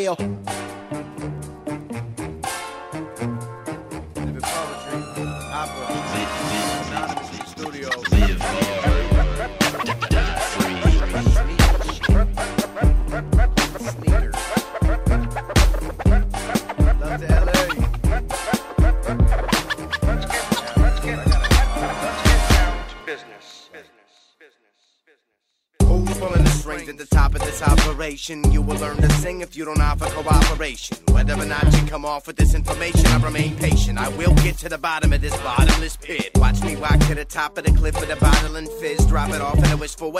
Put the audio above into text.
Leo. At the top of this operation, you will learn to sing if you don't offer cooperation. Whether or not you come off with this information, I remain patient. I will get to the bottom of this bottomless pit. Watch me walk to the top of the cliff with a bottle and fizz, drop it off in a wishful way.